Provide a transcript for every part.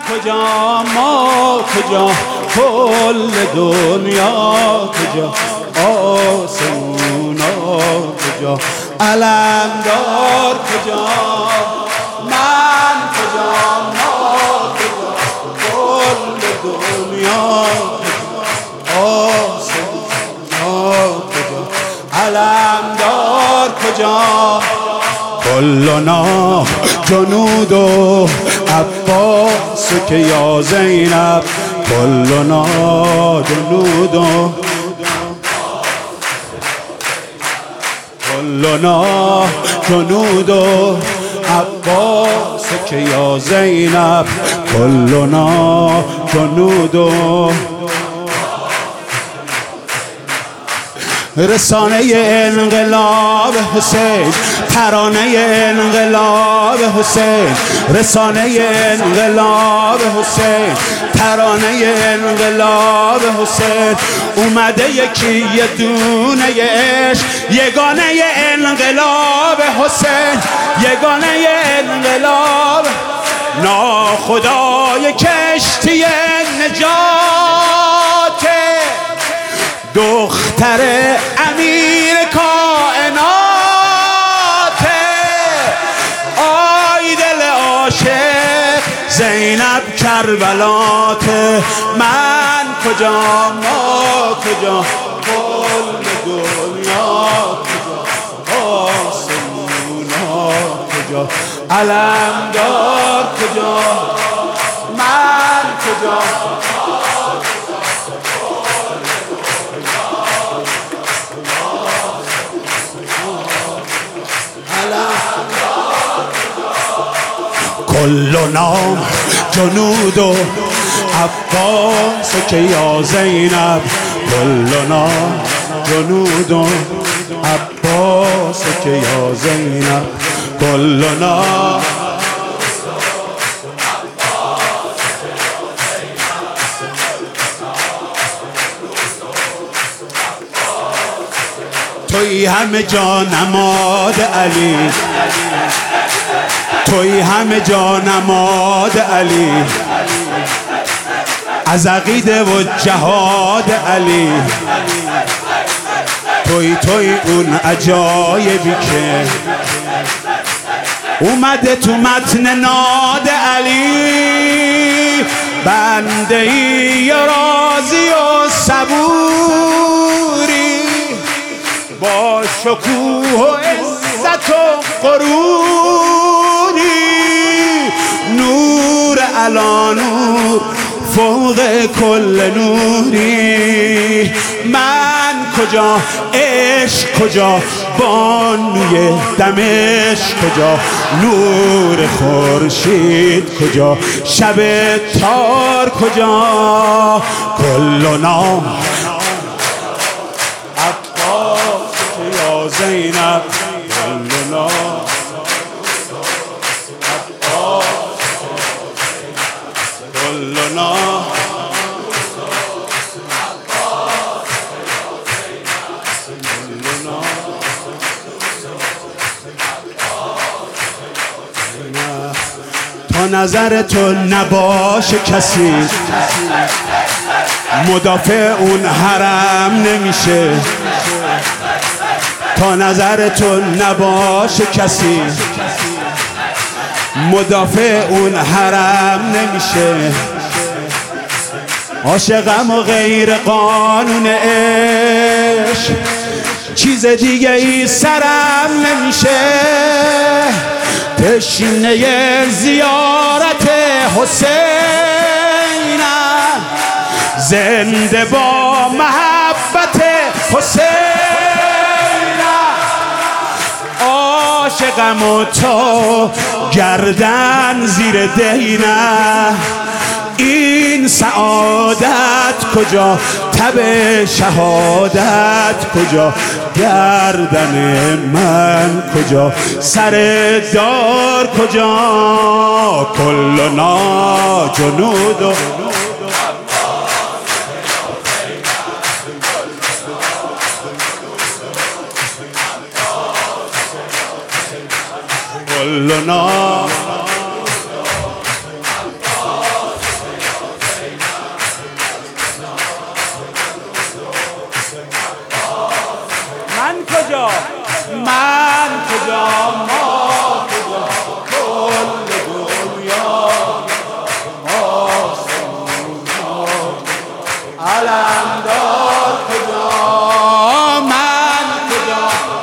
کجا ما کجا کل دنیا کجا آسمونا کجا علمدار کجا من کجا ما کجا کل دنیا کجا آسمونا کجا علمدار کجا کلنا جنود و عباس که یا زینب کلنا جنود و کلنا جنود و عباس که یا زینب کلنا جنود و رسانه انقلاب حسین ترانه انقلاب حسین رسانه انقلاب حسین ترانه انقلاب حسین اومده یکی یه دونه عشق یگانه انقلاب حسین یگانه انقلاب ناخدای کشتی نجات دختر امیر کائنات آی دل عاشق زینب کربلات من کجا ما کجا کل دنیا کجا آسمونا کجا علمدار کجا من کجا کلنا جنود و عباس که یا زینب کلنا جنود و عباس که یا زینب کلنا توی همه جا نماد علی توی همه جا نماد علی از عقیده و جهاد علی توی اون عجایبی که اومده تو متن ناد علی بنده ای راضی و صبوری با شکوه و عزت و غروری نور علی نور فوق کل نوری من کجا عشق کجا بانوی دمشق کجا نور خورشید کجا شب تار کجا کلنا عباس یا زینب کلنا کلنا تا نظر تو نباشه کسی مدافع اون حرم نمیشه تا نظر تو نباشه کسی مدافع اون حرم نمیشه عاشقم و غیر قانون عشق چیز دیگه ای سرم نمیشه تشنه زیارت حسینم زنده با محبت حسینم عاشقم و تا گردن زیر دینه این سعادت کجا تب شهادت کجا گردن من کجا سر دار کجا کلنا جنود و کلنا من کجا ما کجا کل دنیا آسمونا علمدار کجا من کجا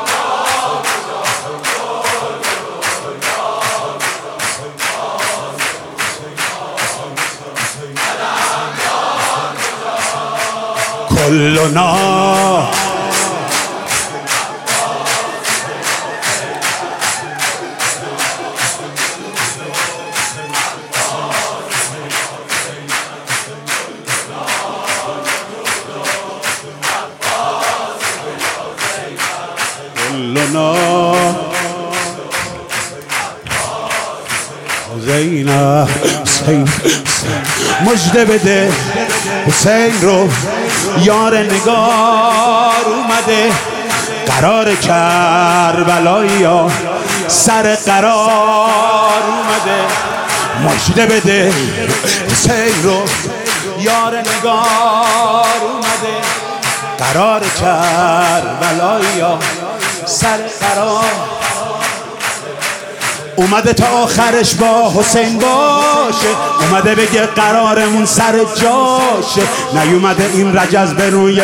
کلنا حسین مژده بده حسین رو یار نگار اومده قرار کربلایی ها سر قرار اومده مژده بده حسین رو یار نگار اومده قرار کربلایی ها سر قرار اومده تا آخرش با حسین باشه اومده بگه قرارمون سر جاشه نیومده این رجز به روی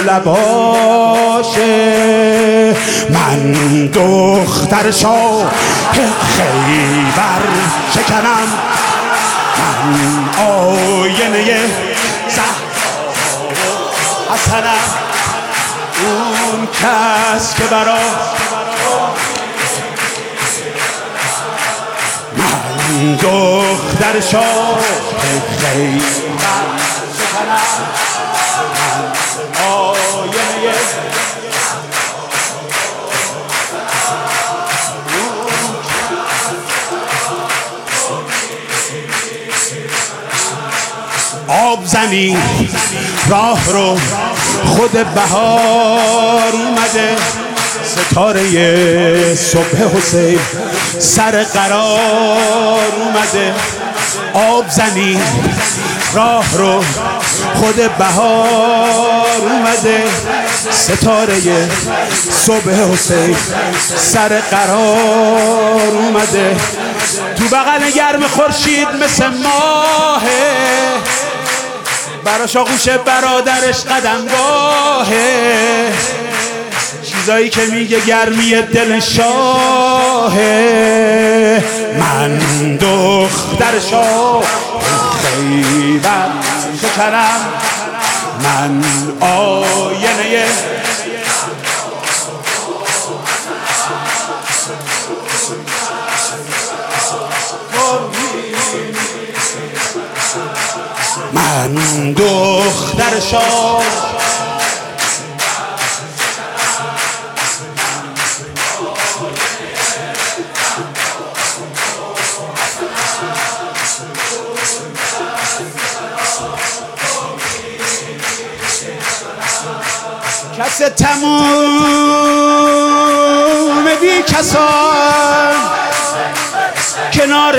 لباشه من دختر شاه خیبر شکنم من آینه زهرا حسنم اون کس که برا من دختر شاه خیلی شکنم من آینه آب زنی راه رو خود بهار اومده ستاره صبح حسین سر قرار اومده آب زنی راه رو خود بهار اومده ستاره صبح حسین سر قرار اومده تو بغل گرم خورشید مثل ماهه براش آغوش برادرش قدمگاهه چیزایی که میگه گرمی دل شاهه من دختر شاه خیبر شکنم من آینه من دختر شاه کس تموم بی کسان کنار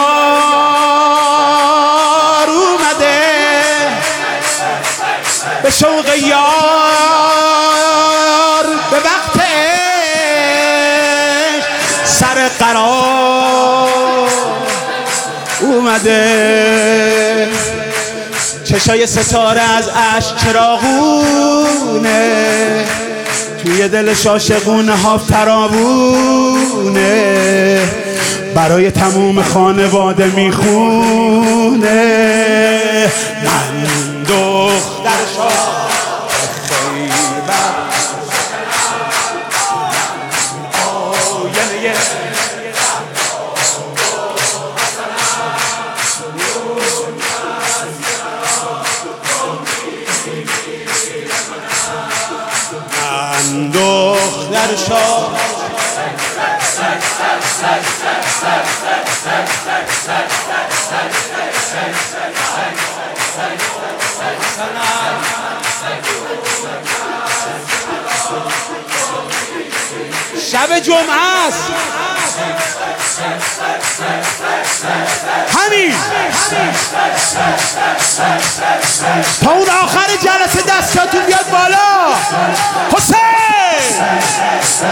یار اومده به شوق یار به وقت عشق سر قرار اومده چشای ستاره از عشق چراغونه توی دلش عاشقونه ها فراوونه برای تموم خانواده میخونه من دختر شاه خیبر آینه من دختر شاه شب جمعه است همین تا اون آخر جلسه دستاتون بیاد بالا حسین